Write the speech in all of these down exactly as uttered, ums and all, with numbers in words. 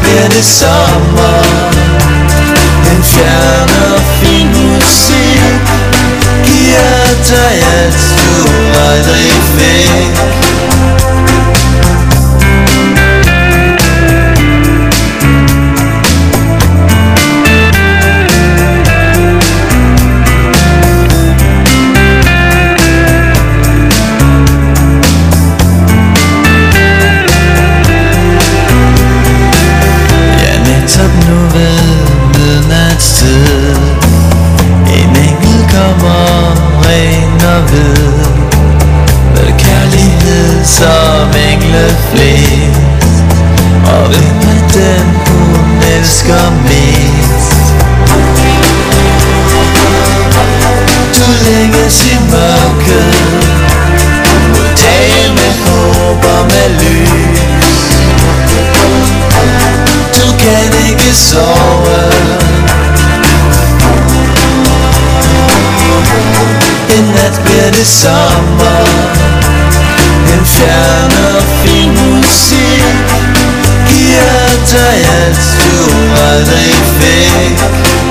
bliver det sommer. En fjern og fin musik giver dig alt du aldrig fik. En engel kommer ren og hvid, med kærlighed som engle flest. Og hvem er den hun elsker mest? Du længes i mørket mod dage med håb og med lys. Du kan ikke sove. En nat bliver det sommer. En fjern og fin musik giver dig alt du aldrig fik.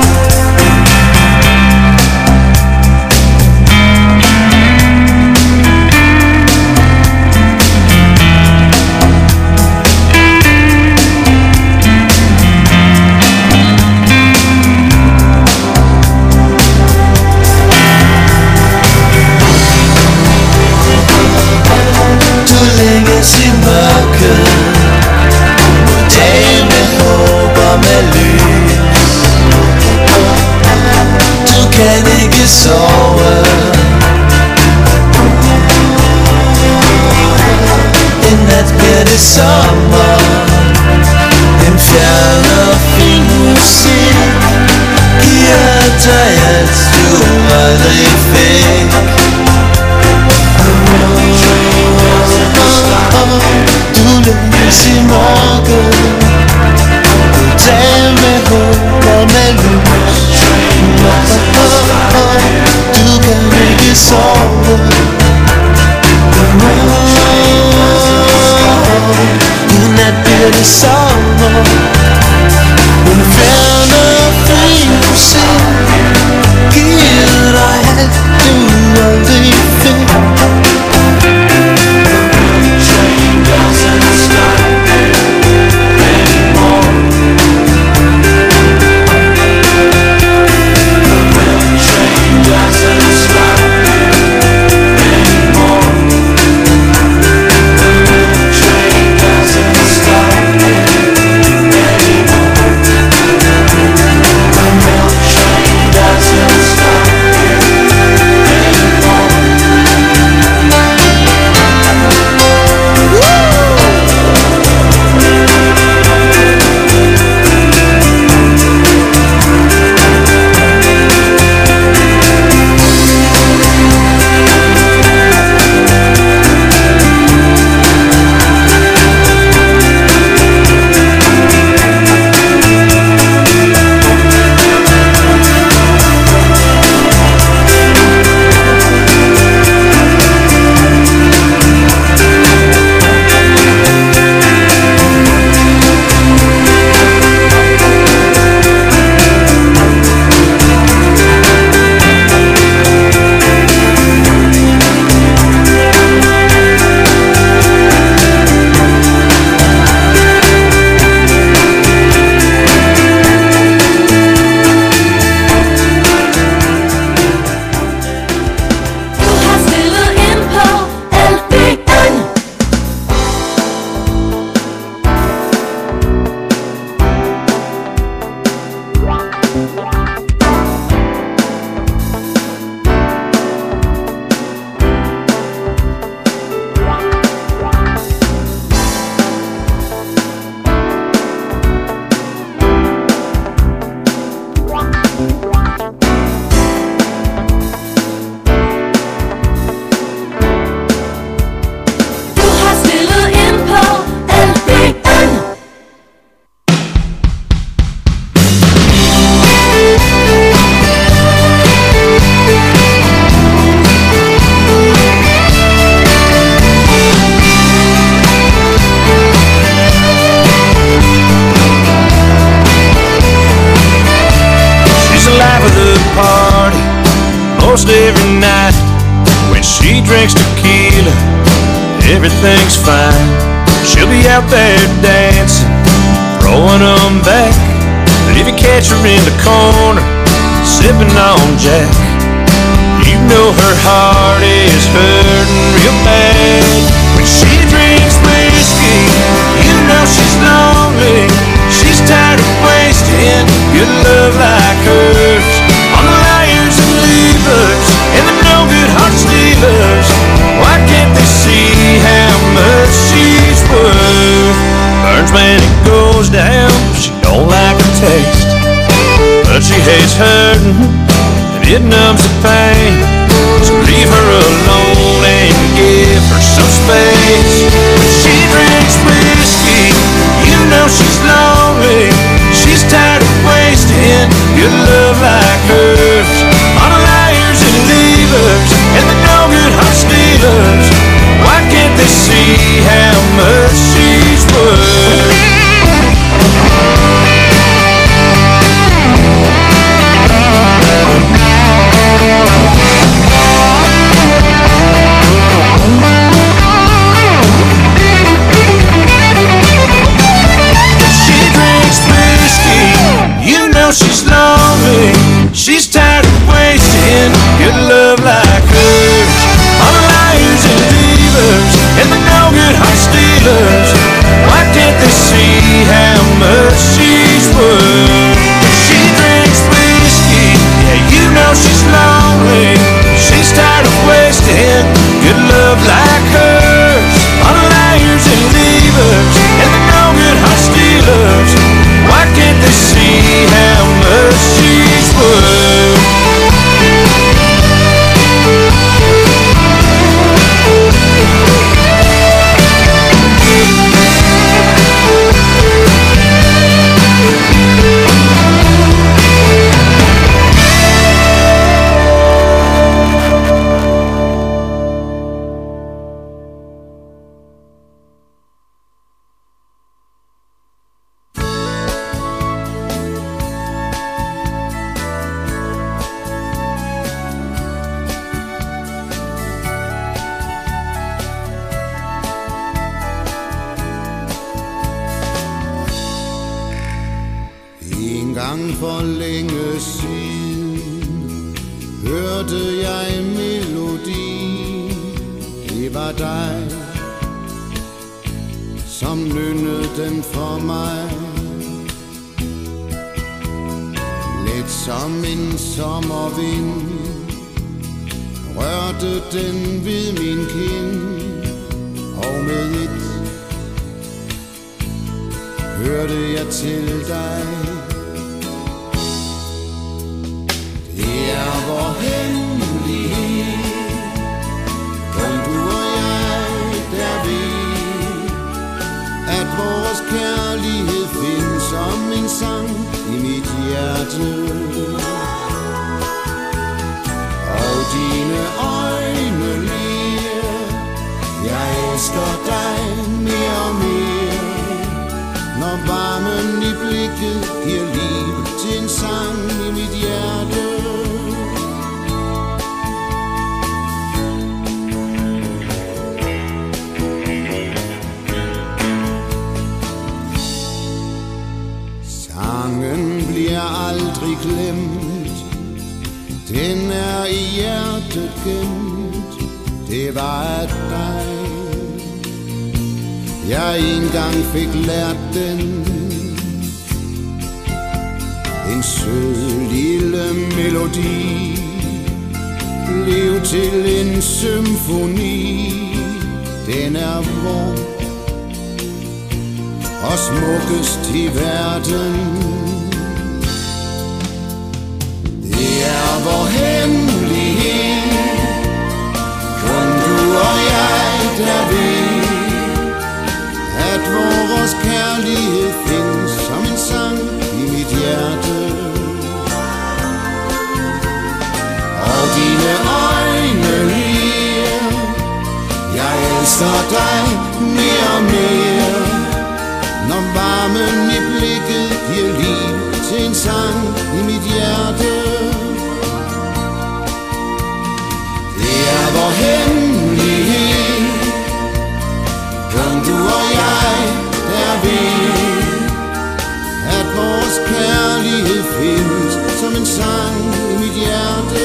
I mørket mod dage med håb og med lys. Du kan ikke sove. En nat bliver det sommer. En fjern og fin musik giver dig alt du aldrig fik. Du længes i mørket, dage med håb og med lys. Du kan ikke sove. I nat bliver det sommer. En fjern og fin musik giver dig alt du aldrig fik. Stop. every night. When she drinks tequila, everything's fine. She'll be out there dancing, throwing them back. But if you catch her in the corner, sipping on Jack, you know her heart is hurting real bad. When she drinks whiskey, you know she's lonely. She's tired of wasting good love like hers on the liars and leavers and the no-good heart stealers. Why can't they see how much she's worth? Burns when it goes down, she don't like her taste, but she hates hurting and it numbs the pain. So leave her alone and give her some space. When she drinks whiskey, you know she's lonely. She's tired of wasting good love like hers on the liars and leavers and the no-good heart stealers. Why can't they see how much she's worth? She's lonely, she's tired of wasting good love like hers on the liars and leavers and the no-good heart stealers. Why can't they see how much she's worth? She drinks whiskey, yeah, you know she's lonely. She's tired of wasting good love like hers on the liars and leavers and the no-good heart stealers. Why can't they see how much she's worth? For længe siden hørte jeg en melodi. Det var dig, som nynnede den for mig. Let som en sommervind rørte den ved min kind, og med et hørte jeg til dig. Det er vor hemmelighed, kun du og jeg, der ved, at vores kærlighed findes som en sang i mit hjerte. Og dine øjne ler, jeg elsker dig mere og mere, når varmen i blikket giver liv til en sang i mit hjerte. Sangen bliver aldrig glemt, den er i hjertet gemt. Det var af dig, jeg engang fik lært den. En sød lille melodi blev til en symfoni. Den er vor og smukkest i verden. Det er vor hemmelighed, kun du og jeg, der ved, at vores kærlighed findes som en sang i mit hjerte. Og dine øjne ler, jeg elsker dig mere og mere, når varmen i blikket giver liv til en sang i mit hjerte. kærlighed findes som en sang i mit hjerte.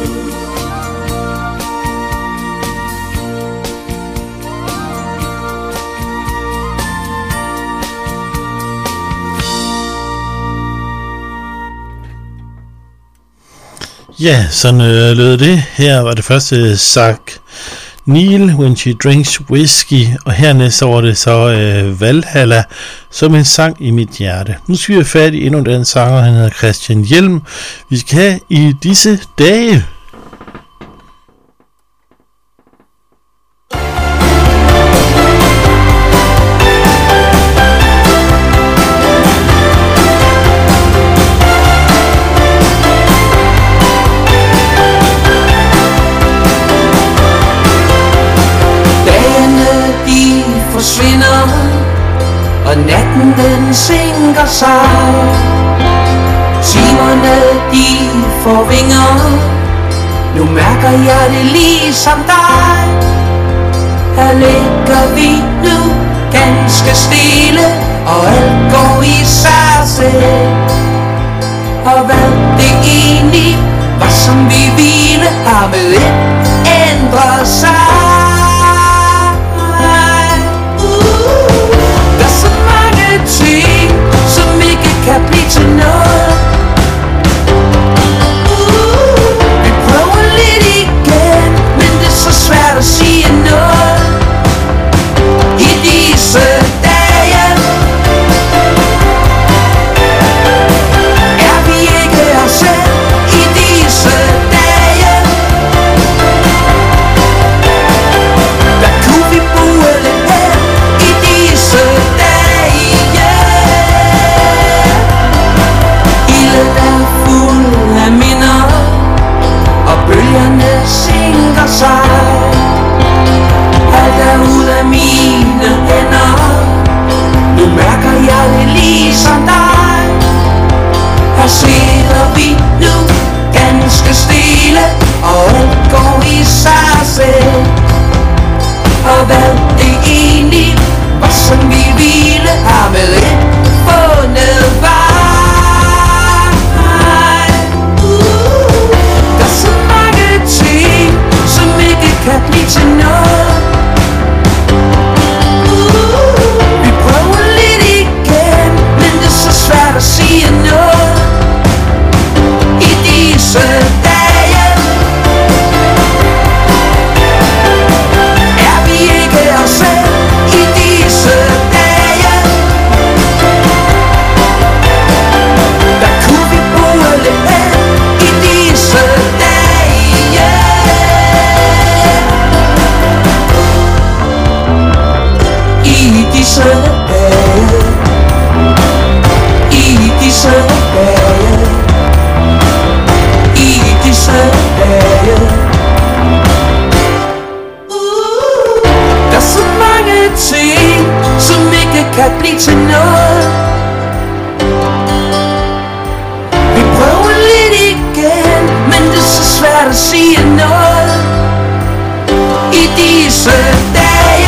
Ja, sådan øh, lød det. Her var det første Zach Neil, When She Drinks Whiskey, og hernæst var det så øh, Valhalla, som en sang i mit hjerte. Nu skal vi have fat i endnu en sanger, han hedder Christian Hjelm. Vi skal have I disse dage. Og natten den sænker sig. Timerne de får vinger. Nu mærker jeg det ligesom dig. Her ligger vi nu ganske stille, og alt går i sig selv. Og hvad det egentlig var som vi ville, har med et ændret sig. Ting, som ikke kan blive til noget. uh, Vi prøver lidt igen, men det er så svært at sige noget. I disse dage er vi ikke os selv. I disse dage, hvad kunne vi bruge lidt her? I disse dage af minder, og bølgerne sænker sig. Alt er ud af mine hænder. Nu mærker jeg det ligesom dig. Her sidder vi nu ganske stille, og alt går i sig selv. Og hvad det egentlig var som vi ville, har med et fundet vej. Kan blive til noget. uh, Vi prøver lidt igen, men det er så svært at sige noget. I disse dage er vi ikke os selv. I disse dage, der kunne vi bruge lidt af. I disse dage, I disse dage, i disse dage, i disse dage. uh, Der er så mange ting, som ikke kan blive til noget. Vi prøver lidt igen, men det er så svært at sige noget. I disse dage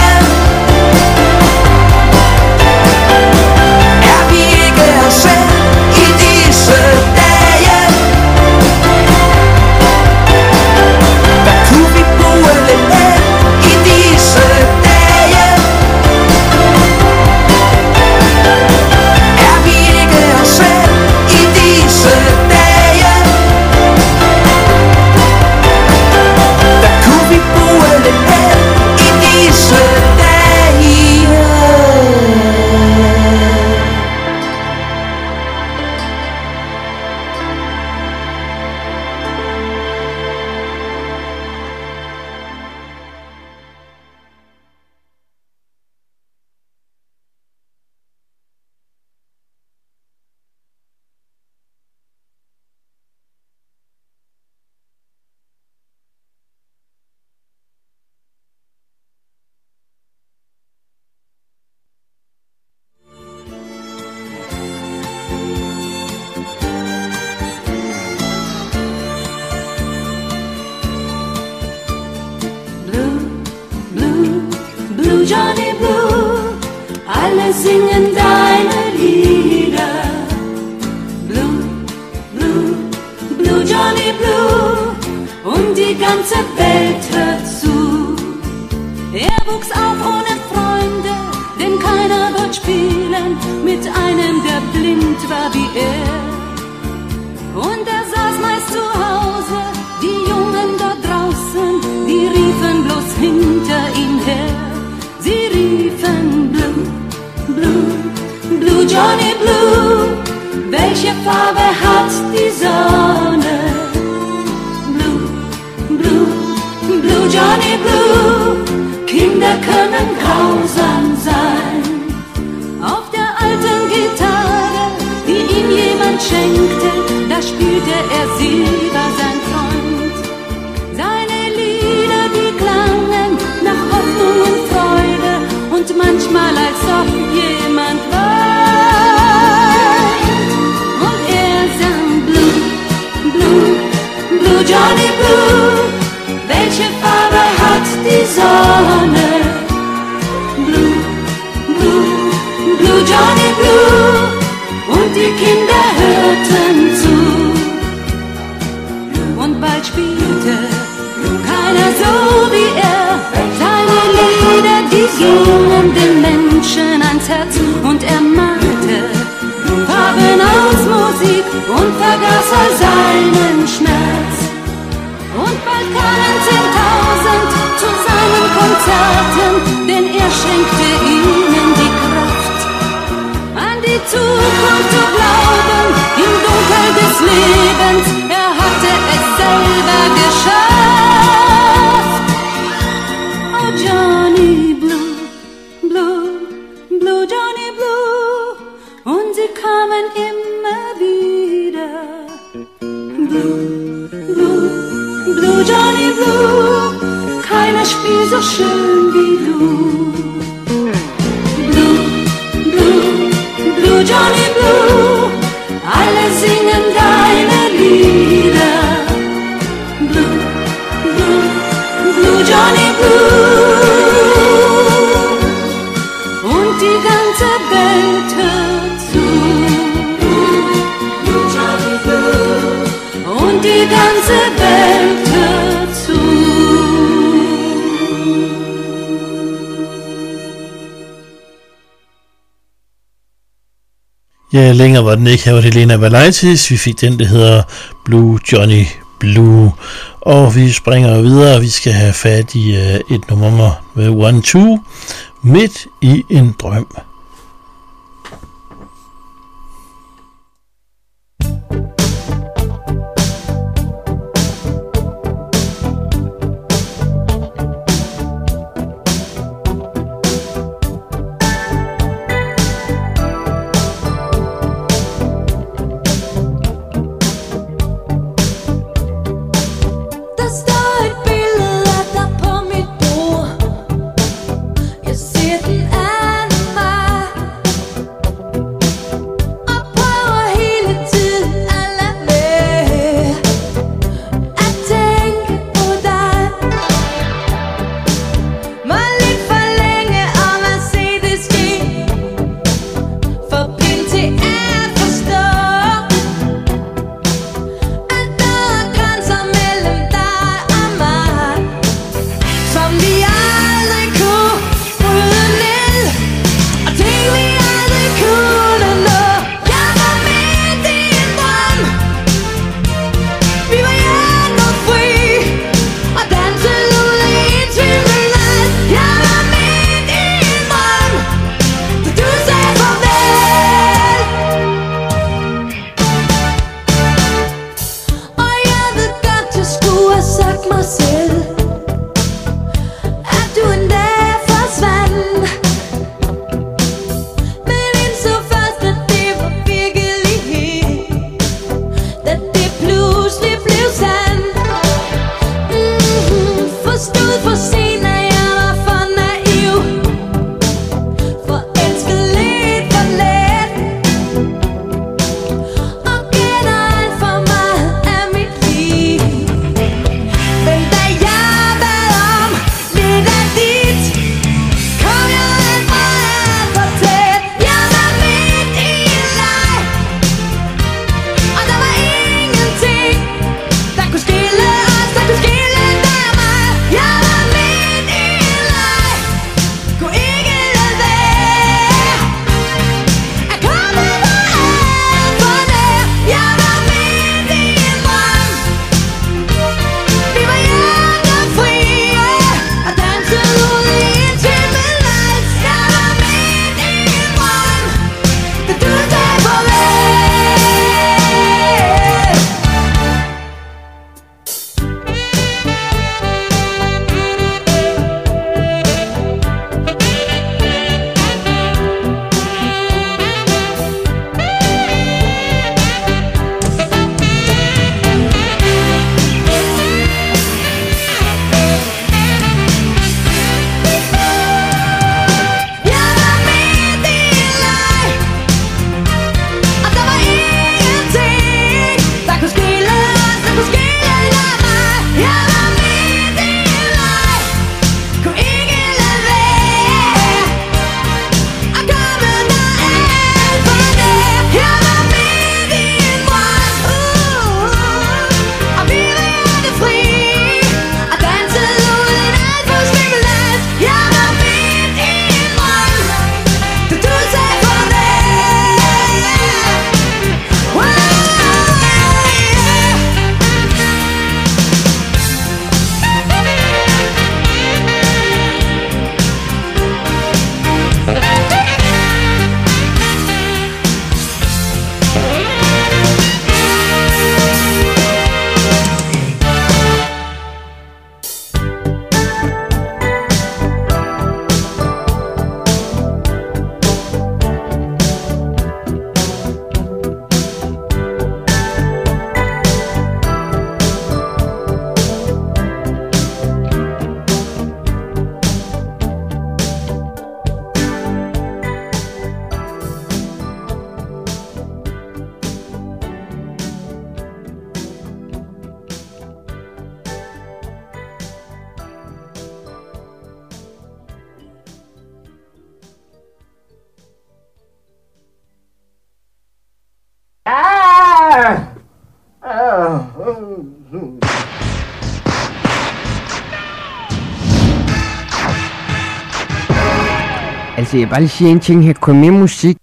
Johnny Blue, alle singen deine Lieder. Blue, ganze Welt hört zu. Er wuchs auf ohne Freunde, denn keiner wird spielen mit einem, der blind war wie er. Und er saß meist zu Hause, die Jungen dort draußen, die riefen bloß hinter ihm her. Sie riefen Blue, Blue, Blue Johnny Blue. Welche Farbe hat die Sonne? Blue, Blue, Blue Johnny Blue. Kinder können grausam sein. Auf der alten Gitarre, die ihm jemand schenkte, da spielte er, sie war sein Freund. Seine Lieder, die klangen nach Hoffnung und Freude und manchmal als ob jemand weint. Und er sang Blue, Blue, Blue Johnny Blue. Welche Farbe hat die Sonne? Blue, Blue, Blue Johnny Blue. Und die Kinder hörten zu. Und bald spielte keiner so wie er. Seine Lieder, die gingen den Menschen ans Herz. Und er machte Farben aus Musik und vergaß all seinen Schmerz. Und bald kamen zehntausend zu seinen Konzerten, denn er schenkte ihnen die Kraft, an die Zukunft zu glauben, im Dunkel des Lebens. Er hatte es selber geschafft. Oh Johnny Blue, Blue, Blue Johnny Blue. Und sie kamen immer wieder. Blue, Blue, Blue Johnny Blue. Keiner spielt so schön wie du. Blue, Blue, Blue Johnny Blue. Alle singen deine Lieder. Blue, Blue, Blue Johnny Blue. Und die ganze Welt hört zu. Blue Johnny Blue. Und die ganze Welt hört zu. Ja, længere var den ikke. Her var det Lena Valaitis. Vi fik den, der hedder Blue Johnny Blue. Og vi springer videre. Vi skal have fat i uh, et nummer med One Two, Midt i en drøm. Der kunne skille os, der kunne skille dig. Altså, jeg vil bare lige sige en ting her. Kom med musik.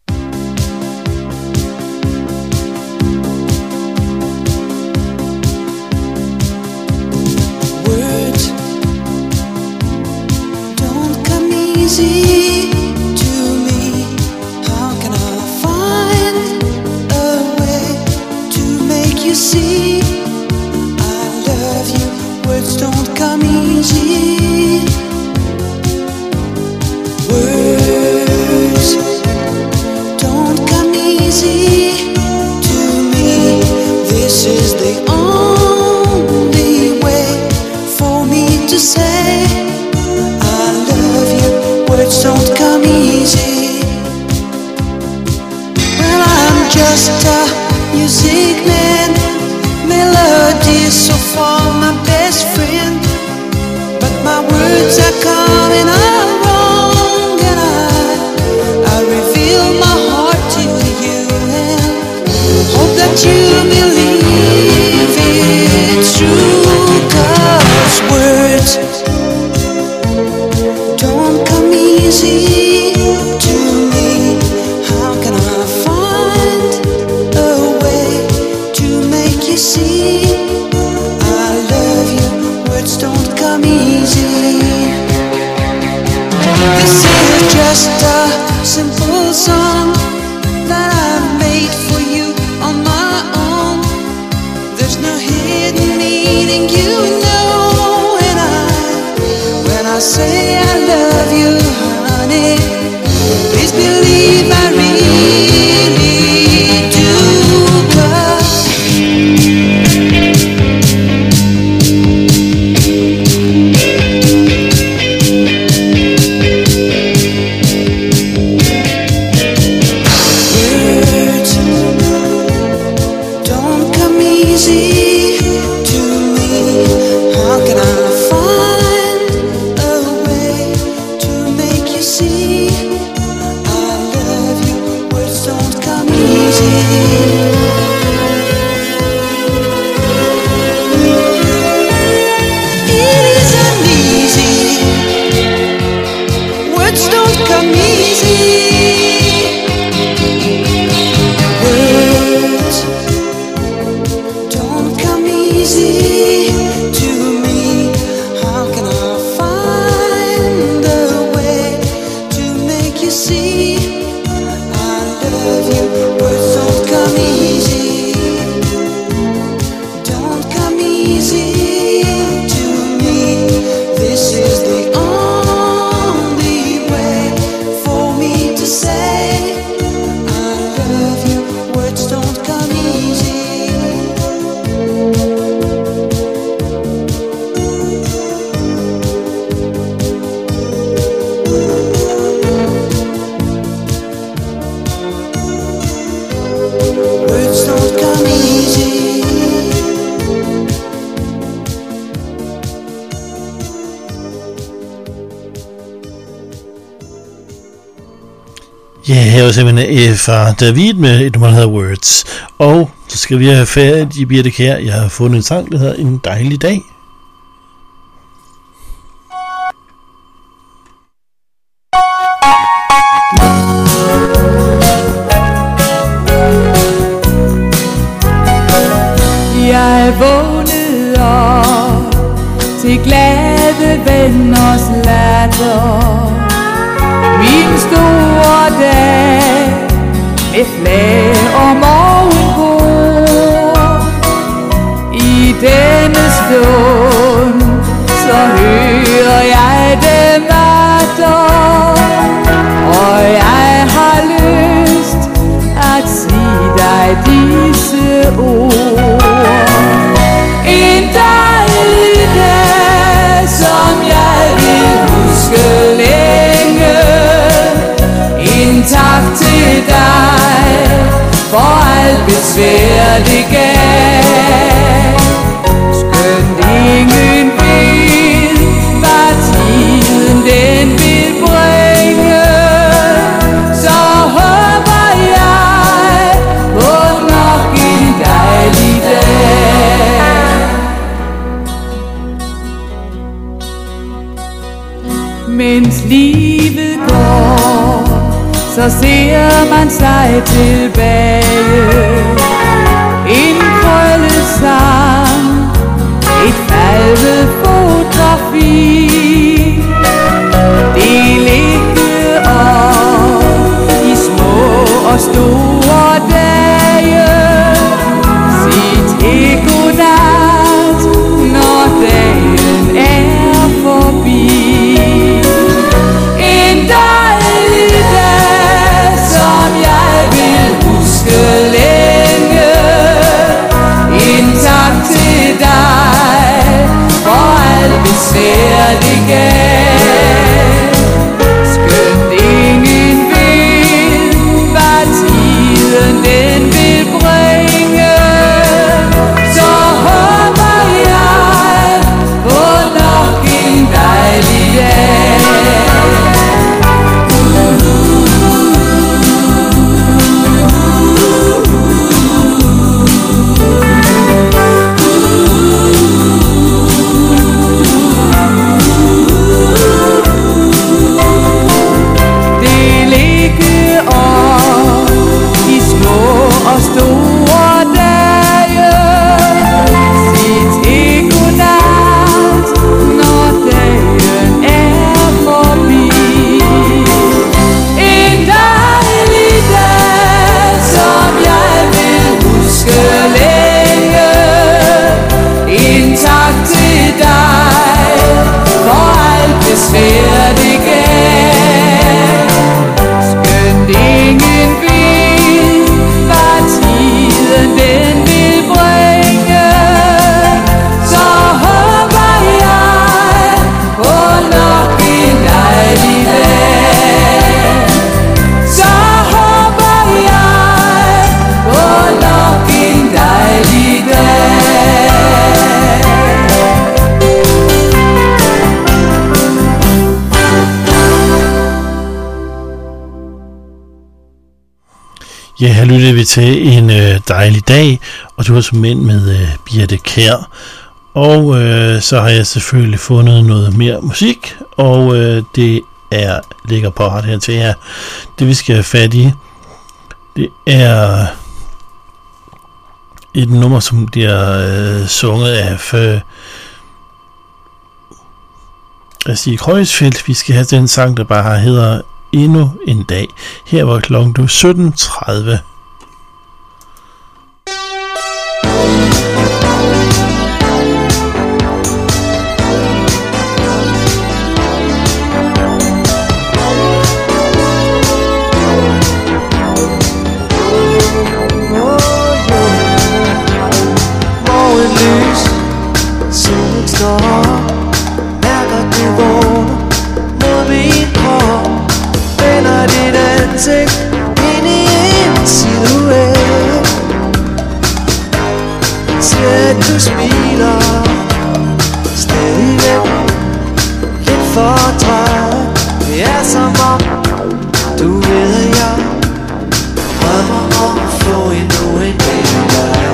Ja, her var simpelthen fra David med et nummer, der hedder Words. Og så skal vi have færdigt i Birte Kjær. Jeg har fundet en sang, der hedder En dejlig dag. Jeg vågnede op til glade venners latter. Min store dag med flag og morgenbror. I denne stund så hører jeg dem atter, og jeg har lyst at sige dig disse ord. En dejlig dag, som jeg vil huske længe. En tak til dig for alt besvær det gav. Skønt ingen ved, hvad tiden den vil bringe, så håber jeg på nok en dag. Mens livet går, så ser man sig tilbage. En krøllesang, et faldet fotografi. Del ikke op i små og store dage. Sig til godnat, når dagen er forbi. En dejlig dag, som jeg vil huske længe. En tak til dig for alt besvær det gav. Skønt ingen ved, hvad tiden den vil bringe, så håber jeg på nok en dejlig dag. Ja, her lyttede vi til en øh, dejlig dag, og du har som mænd med øh, Birthe Kjær. Og øh, så har jeg selvfølgelig fundet noget mere musik, og øh, det er ligger parat her til jer. Det vi skal have fat i, det er et nummer, som bliver øh, sunget af øh, Stig Kreuzfeldt. Vi skal have den sang, der bare hedder Endnu en dag. Her var klokken sytten tredive. Du smiler stadigvæk lidt fortræt. Det er som om du ved, at jeg drømmer om at få endnu en dag med dig.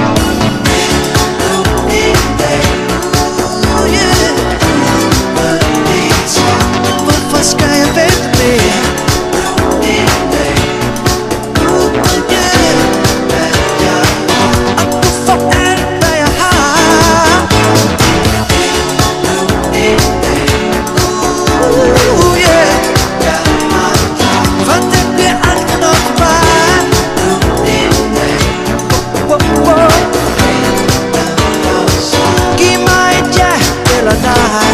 En dag, oh yeah. Hvorfor skal jeg vente mere? En dag, oh yeah. Og du får alt, hvad jeg har. Oh yeah. For det bliver aldrig nok for mig. Oh, oh. Giv mig et ja eller nej.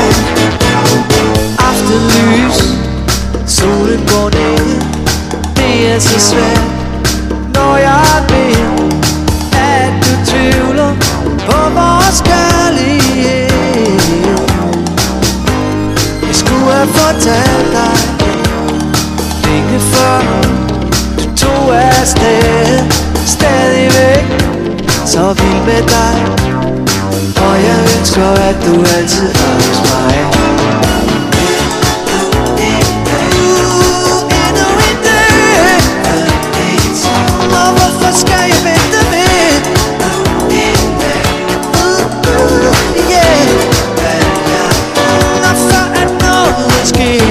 Aftenlys, solen går ned. Det er så svært, når jeg ved, at du tvivler på vores kærlighed. Jeg skulle have fortalt dig længe før du tog afsted. Stadigvæk så vild med dig, og jeg ønsker, at du altid er hos mig. Skal jeg vente med? Uh, uh, yeah. Når før at noget sker.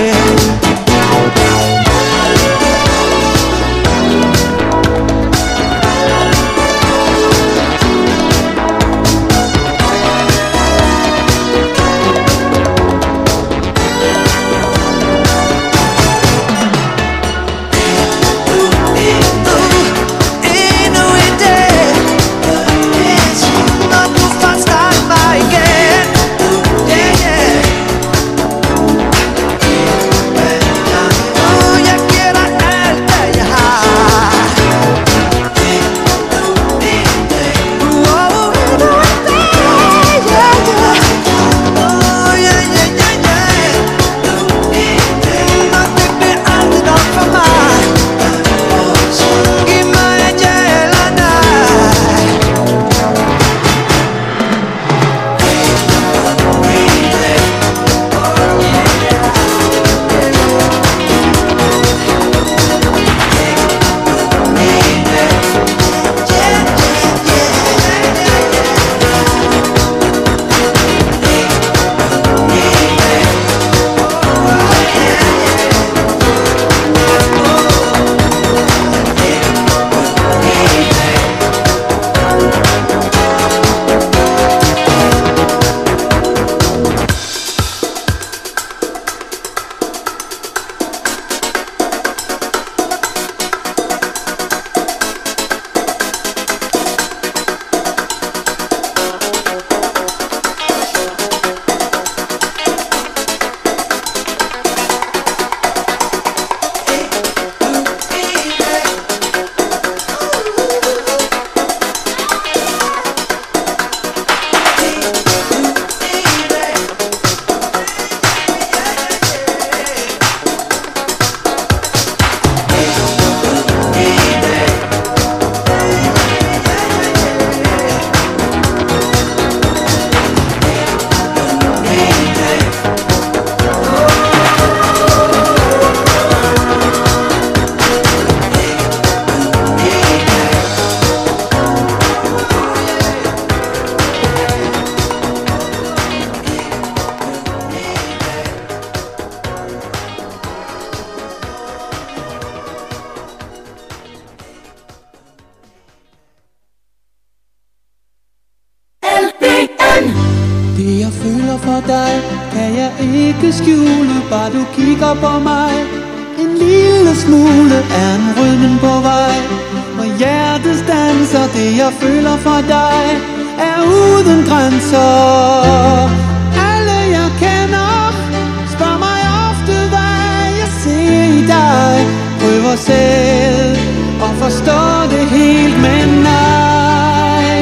ikke skjule, bare du kigger på mig. En lille smule er en rødmen på vej, og hjertet standser, det jeg føler for dig er uden grænser. Alle jeg kender spørger mig ofte, hvad jeg ser i dig. Prøver selv og forstår det helt, men nej.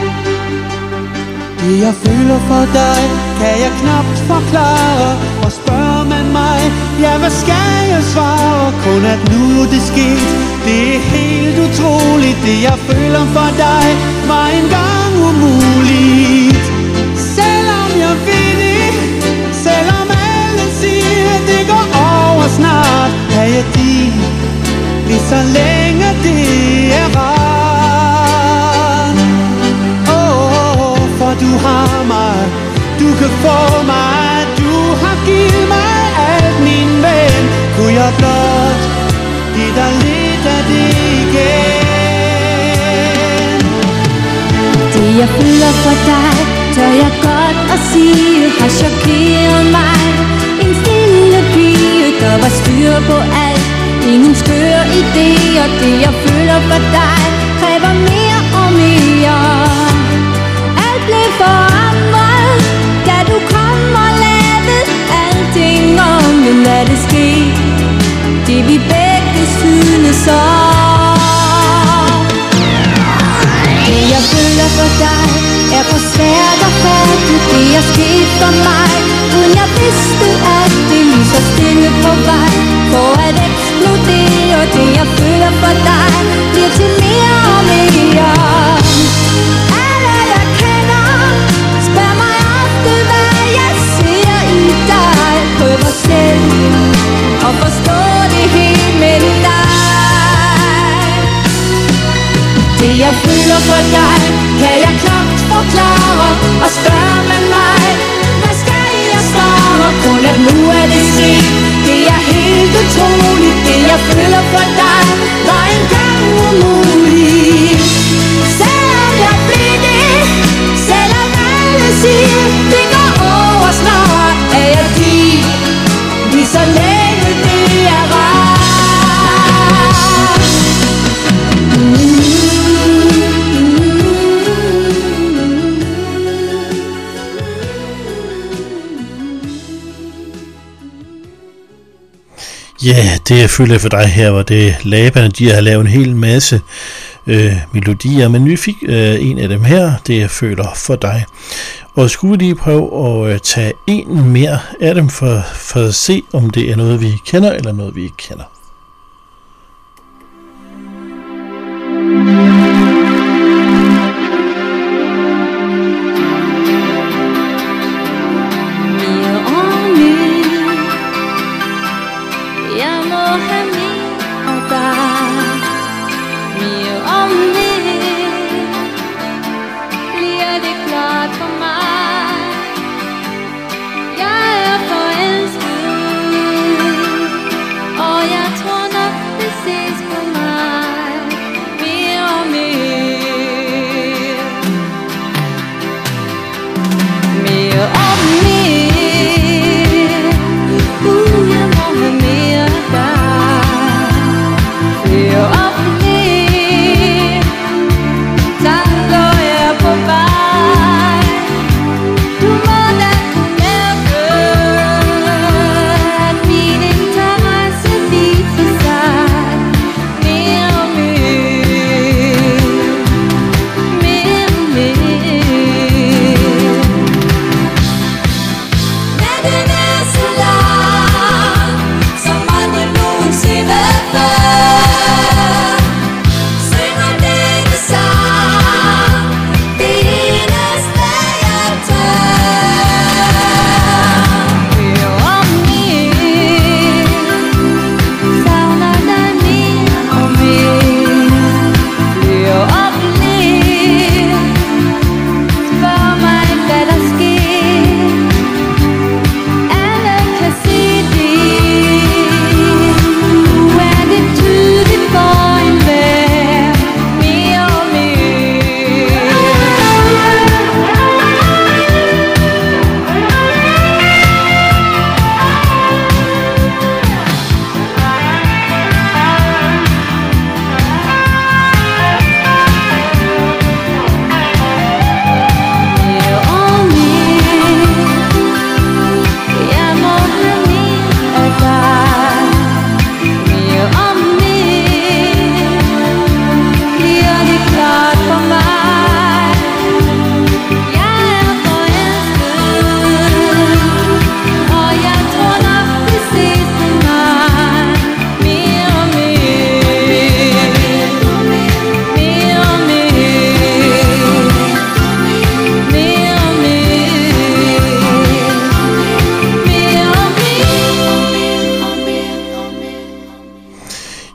Det jeg føler for dig kan jeg knapt forklare, og spørger man mig, ja hvad skal jeg svare? Kun at nu det sket, det er helt utroligt. Det jeg føler for dig var engang umuligt. Selvom jeg ved det, selvom alle siger det går over snart, er jeg din, lige så længe det er rart. Åh, oh, for du har mig, du kan få mig, du har givet mig alt, min ven. Kunne jeg blot give dig lidt af det igen. Det jeg føler for dig, tør jeg godt at sige, har chokeret mig. En stille pige, der var styr på alt, ingen skøre idéer. Det jeg føler for dig, kræver mere og mere. Alt blev forandret, da du kom og lavede alting om. Men lad det ske, det vi begge synes om. Det jeg føler for dig er for svært at fatte. Det er sket for mig, uden jeg vidste, at det lige så stille på vej for at eksplodere. Det jeg føler for dig bliver til mere og mere. Alle jeg kender spørger mig ofte, hvad jeg ser i dig. Prøver selv at forstå det helt, men dig. Det jeg føler for dig kan jeg knapt forklare, og spørger man mig, hvad skal jeg svare? Kun at nu er det set, det er helt utroligt. Det jeg føler for dig var engang umuligt. Selvom jeg blev det, selvom alle siger det går over snart, er jeg din, lige så længe det er rart. Ja, yeah, det jeg føler for dig her, var det Laban, de har lavet en hel masse øh, melodier, men vi fik øh, en af dem her, det jeg føler for dig. Og skulle vi lige prøve at øh, tage en mere af dem, for, for at se, om det er noget, vi kender, eller noget, vi ikke kender. Og jeg tror nok det ses på mig mere og mere.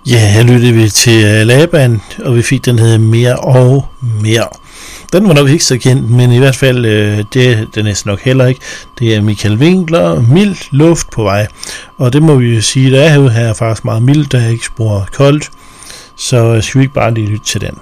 Ja, her lyttede vi til Laban, og vi fik den hed Mere og Mere. Den var nok ikke så kendt, men i hvert fald, øh, det den er nok heller ikke. Det er Michael Winkler, Mild Luft på vej. Og det må vi jo sige, der er herude her faktisk meget mildt, der er ikke spor koldt. Så skal vi ikke bare lige lytte til den.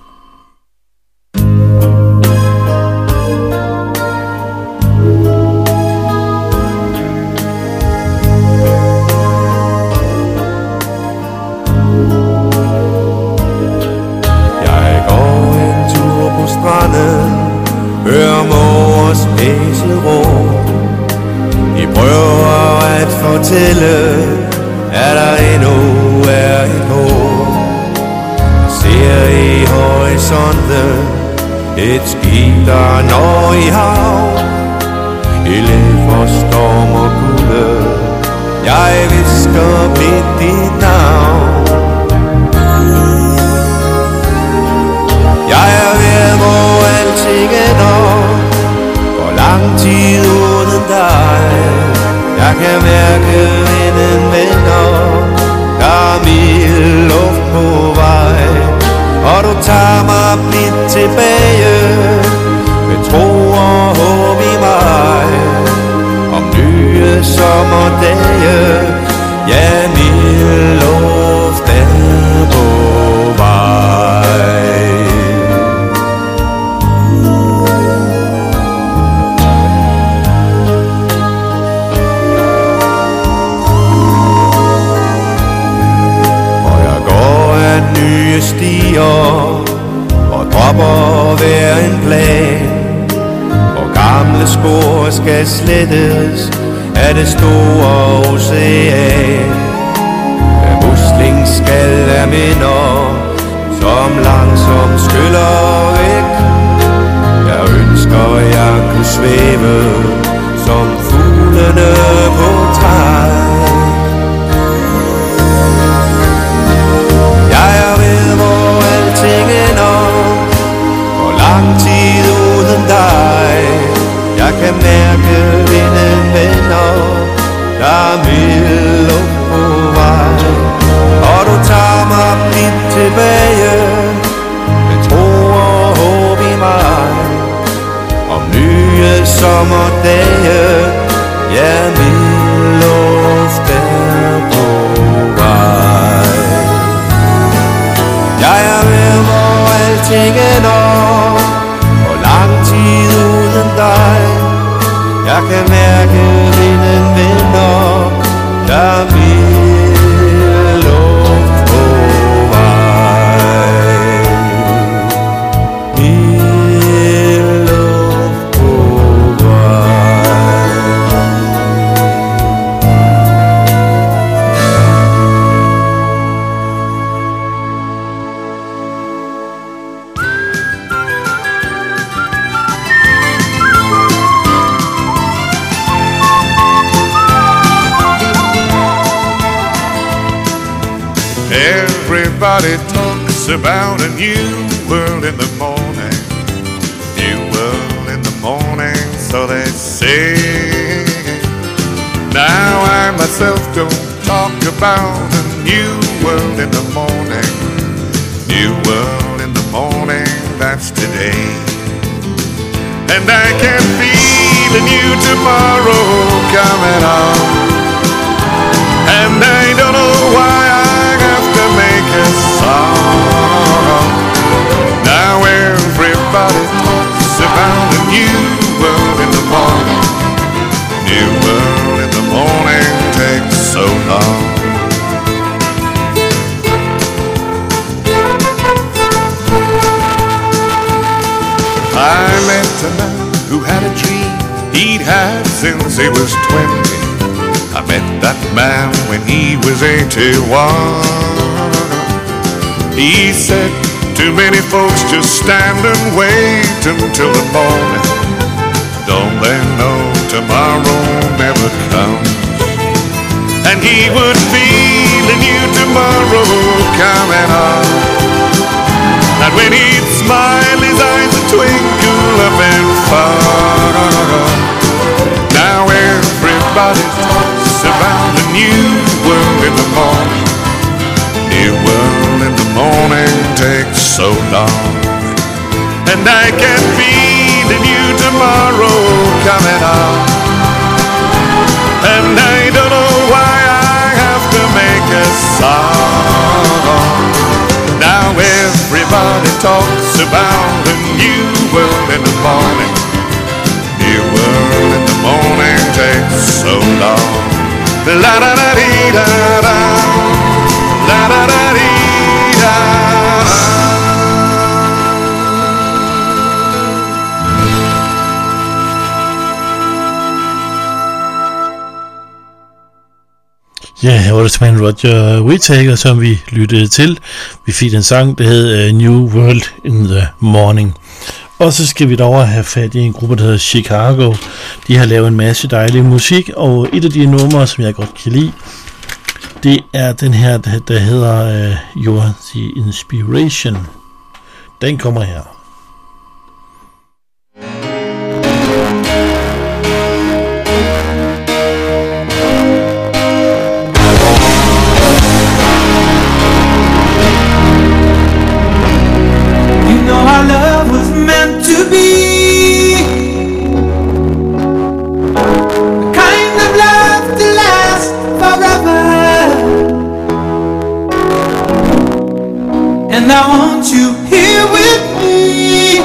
Hør mors æselråb. De prøver at fortælle, at der endnu er et håb. Jeg ser i horisonten et skib, der når i hav. I læg for storm og kulde, jeg visker blidt dit navn. Jeg er ved, hvor alting ender. Hvor lang tid uden dig. Jeg kan mærke vinden vender. Der er mild luft på vej. Og du tager mig blidt tilbage. Med tro og håb i mig. Om nye sommerdage. Ja, mild luft er på vej. Stiger og dropper hver en plan. Og gamle spor skal slettes af det store ocean. Af muslingskal er minder, som langsomt skyller væk. Jeg ønsker jeg kunne svæve som fuglene på træet. Hvor lang tid uden dig. Jeg kan mærke vinden vender. Der er mild luft på vej. Og du tager mig blidt tilbage. Med tro og håb i mig. Om nye sommerdage. Ja, mild luft er på vej. Jeg er ved, hvor alting ender. Hvor lang tid uden dig. Jeg kan mærke vinden vender. Der er mild luft på vej. Mild luft på vej. Everybody talks about a new world in the morning. New world in the morning, so they say. Now I myself don't talk about a new world in the morning. New world in the morning, that's today. And I can feel a new tomorrow coming on. And I don't know why I have to make a song. Now everybody talks about a new world in the morning. New world in the morning takes so long. I met a man who had a dream he'd had since he was twenty. I met that man when he was eighty-one. He said, too many folks just stand and wait until the morning. Don't they know tomorrow never comes? And he would feel a new tomorrow coming on. And when he'd smile, his eyes would twinkle up and far. Now everybody talks about a new world in the morning. New world in the morning takes so long, and I can feel a new tomorrow coming on. And I don't know why I have to make a song. Now everybody talks about a new world in the morning. New world in the morning takes so long. La da da dee da da, la da da dee da da. Ja, her var det simpelthen Roger Whittaker, som vi lyttede til. Vi fik en sang, der hed uh, New World in the Morning. Og så skal vi dog have fat i en gruppe, der hedder Chicago. De har lavet en masse dejlig musik, og et af de numre, som jeg godt kan lide, det er den her, der hedder uh, You're the Inspiration. Den kommer her. And I want you here with me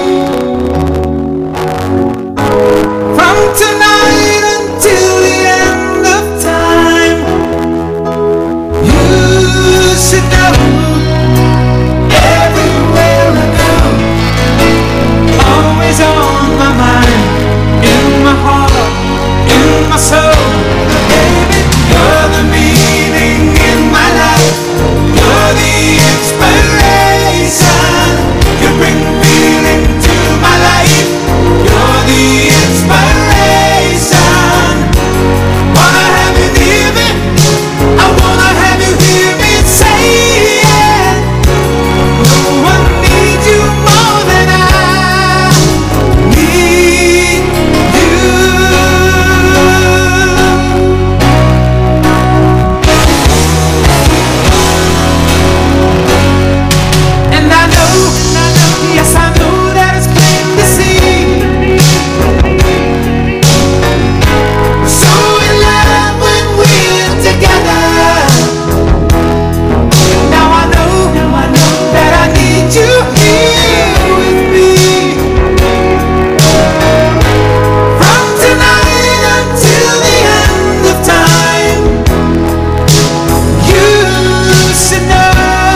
from tonight until the end of time. You should know everywhere I go, always on my mind, in my heart, in my soul. Baby, you're the meaning in my life. You're the inspiration. You bring feeling to my life. You're the inspiration. Wanna have you near me? I wanna have you hear me say it. No one needs you more than I need you. And I know, yes I know that it's plain to see. So in love when we're together. Now I know, now I know that I need you here with me. From tonight until the end of time. You should know.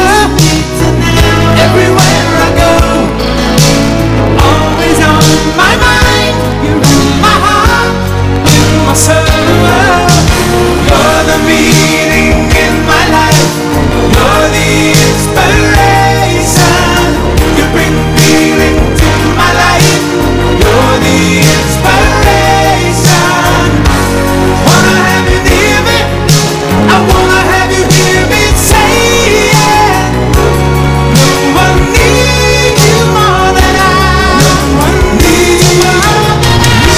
Everywhere I go, always on my mind. You're in my heart, in my soul. You're the meaning in my life. You're the inspiration. You bring feeling to my life. You're the inspiration. Wanna have you near me? I wanna have you hear me say it. No one needs you more than I. No one needs you more than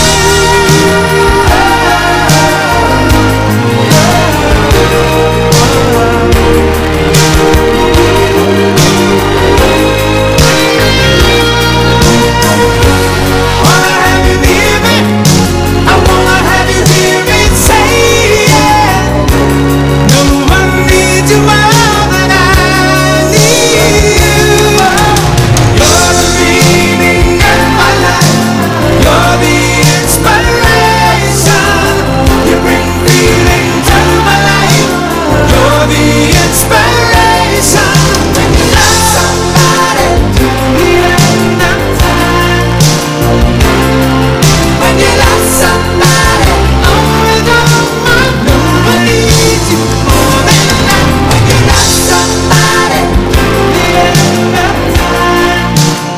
Wanna have you near me? I wanna have you hear me say it. No one needs you more than I need you. You're the meaning in my life. You're the inspiration. You bring feeling to my life. You're the inspiration. When you love somebody to the end of time. When you love somebody, always on my mind. No one needs you more than that. When you love somebody to the end of time.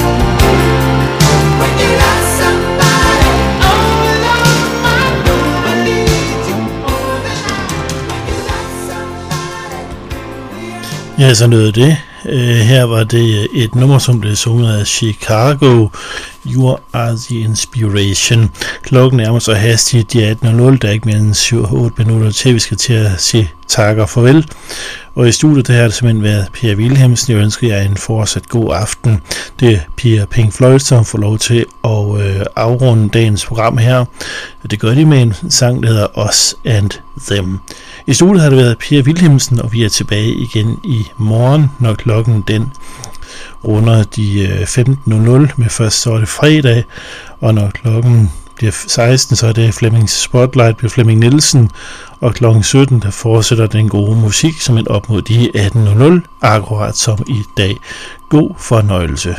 When you love somebody, always on my mind. No one needs you more than that. When you love somebody. Ja, så lød det Her var det et nummer, som blev sunget af Chicago. You are the inspiration. Klokken nærmer sig hastigt de atten nul. Der er ikke mere end syv otte minutter til. Vi skal til at sige tak og farvel. Og i studiet der har det simpelthen været Per Wilhelmsen. Jeg ønsker jer en fortsat god aften. Det er Pia Pink Floyd, som får lov til at øh, afrunde dagens program her. Det gør de med en sang, der hedder Us and Them. I studiet har det været Per Wilhelmsen, og vi er tilbage igen i morgen, når klokken den runder de femten nul nul. Med først så er det fredag, og når klokken bliver seksten, så er det Flemmings Spotlight, bliver Flemming Nielsen, og klokken sytten, der fortsætter den gode musik, som en op mod de atten nul nul, akkurat som i dag. God fornøjelse.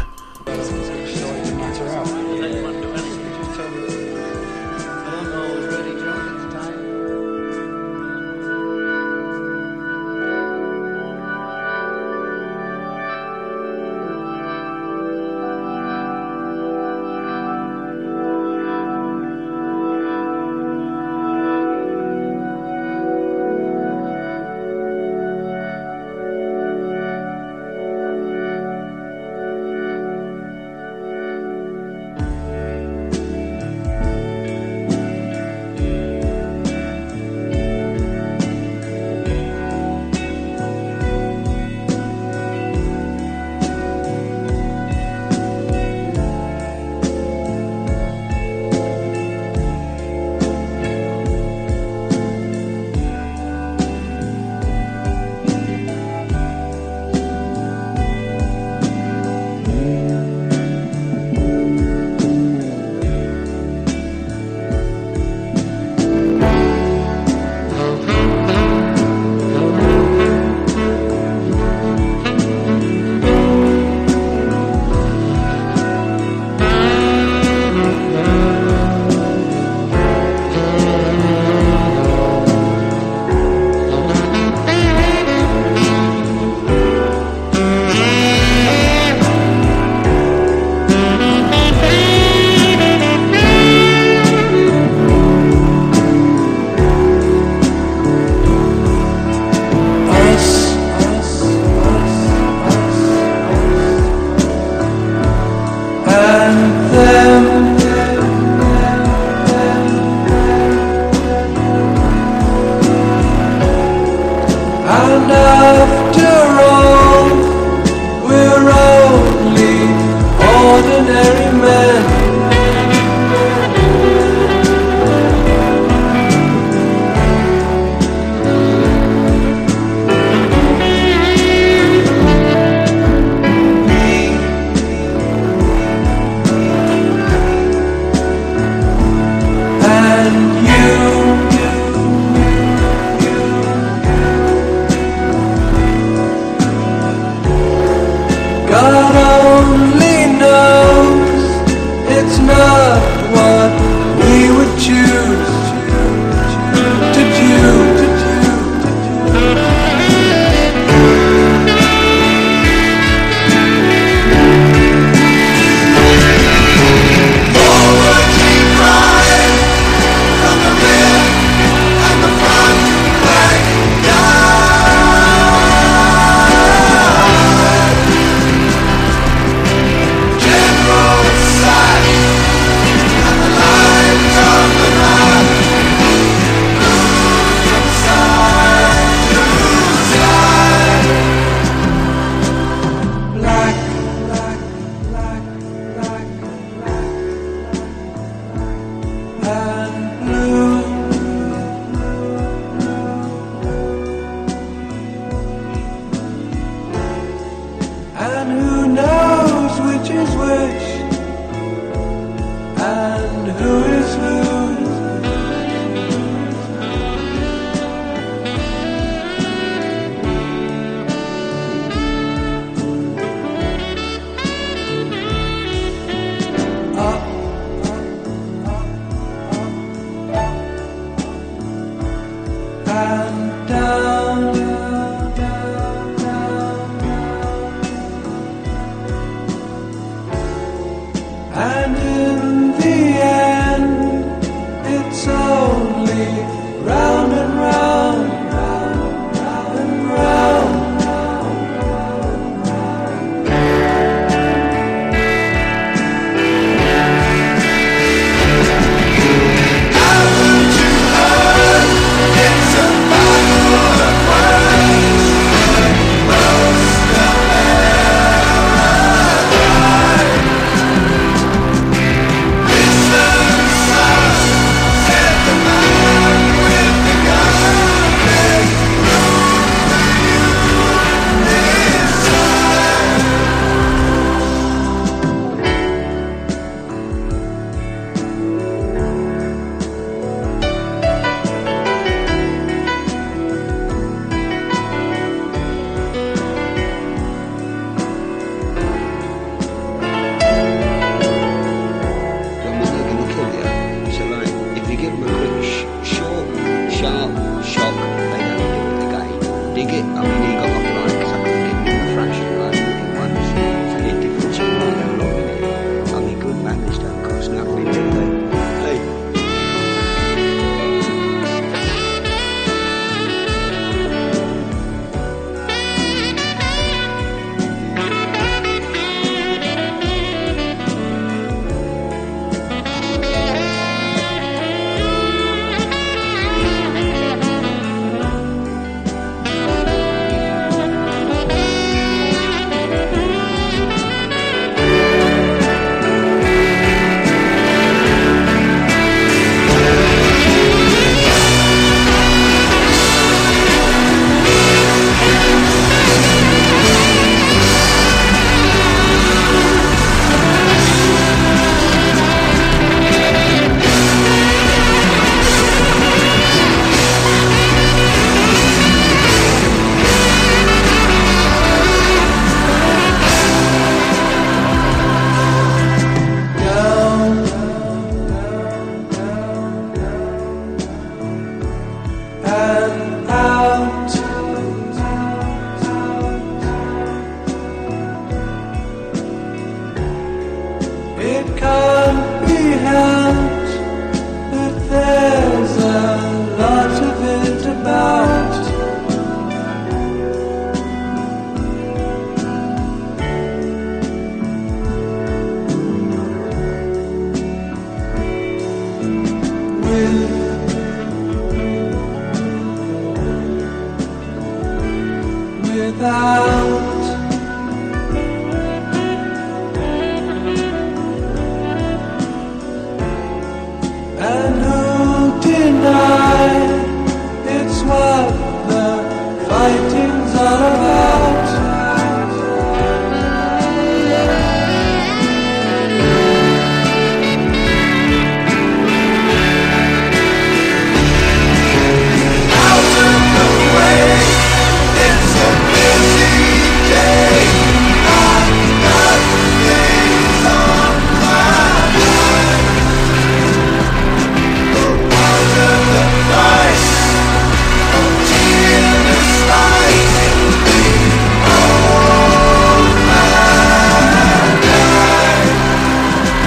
dog, they don't do it, they go, dig it. I mean, he got off like sucking it in a fraction of like forty once. So the difference in like how long in it. I mean, good man, this don't cost nothing, do they? Hey. Without